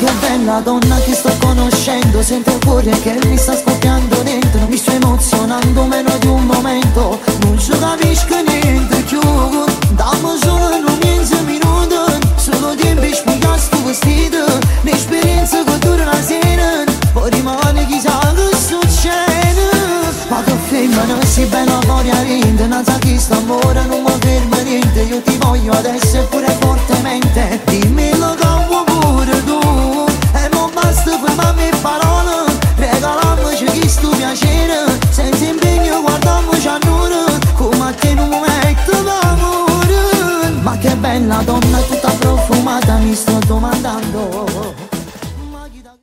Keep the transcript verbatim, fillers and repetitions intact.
che bella donna che sto conoscendo, sento il cuore che mi sta scoppiando dentro, mi sto emozionando meno di un momento, non ci capisco niente più. Dammi solo un mezzo minuto, solo tempo e spiegare sto vestito, l'esperienza che dura una sera, poi rimane chissà che succede. Ma che femmina si bella fuori a rinde, non sa chi sta amore, non mi ferma niente, io ti voglio adesso e pure fortemente, dimmelo che vuoi pure tu, e non basta fermarmi parole, regalammoci questo piacere, senza impegno guardammoci a noi, come a te non mi metto d'amore. Ma che bella donna tutta profumata, mi sto domandando